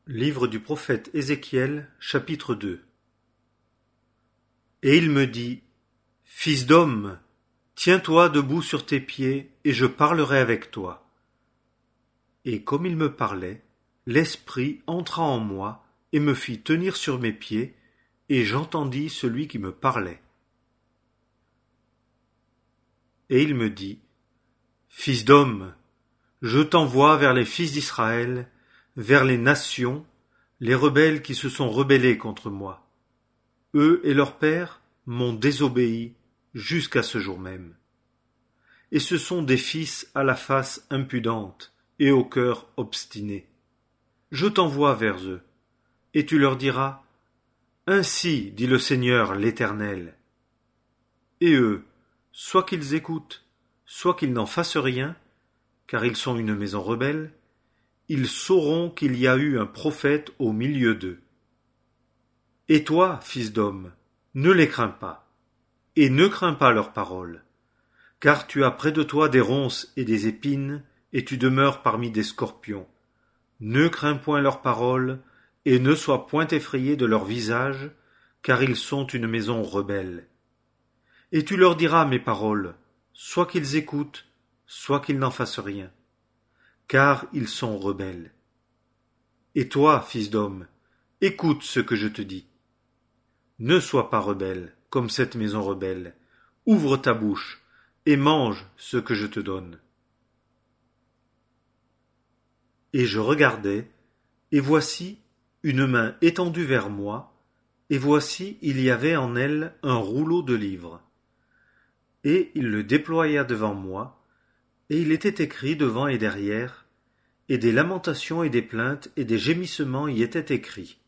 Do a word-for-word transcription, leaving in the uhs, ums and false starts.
Livre du prophète Ézéchiel, chapitre deux. Et il me dit, Fils d'homme, tiens-toi debout sur tes pieds, et je parlerai avec toi. Et comme il me parlait, l'Esprit entra en moi, et me fit tenir sur mes pieds, et j'entendis celui qui me parlait. Et il me dit, Fils d'homme, je t'envoie vers les fils d'Israël, vers les nations, les rebelles qui se sont rebellés contre moi. Eux et leurs pères m'ont désobéi jusqu'à ce jour même. Et ce sont des fils à la face impudente et au cœur obstiné. Je t'envoie vers eux, et tu leur diras, Ainsi dit le Seigneur l'Éternel. Et eux, soit qu'ils écoutent, soit qu'ils n'en fassent rien, car ils sont une maison rebelle, ils sauront qu'il y a eu un prophète au milieu d'eux. Et toi, fils d'homme, ne les crains pas, et ne crains pas leurs paroles, car tu as près de toi des ronces et des épines, et tu demeures parmi des scorpions. Ne crains point leurs paroles, et ne sois point effrayé de leur visage, car ils sont une maison rebelle. Et tu leur diras mes paroles, soit qu'ils écoutent, soit qu'ils n'en fassent rien, car ils sont rebelles. Et toi, fils d'homme, écoute ce que je te dis. Ne sois pas rebelle, comme cette maison rebelle. Ouvre ta bouche, et mange ce que je te donne. Et je regardai, et voici une main étendue vers moi, et voici il y avait en elle un rouleau de livres. Et il le déploya devant moi, et il était écrit devant et derrière, et des lamentations et des plaintes et des gémissements y étaient écrits.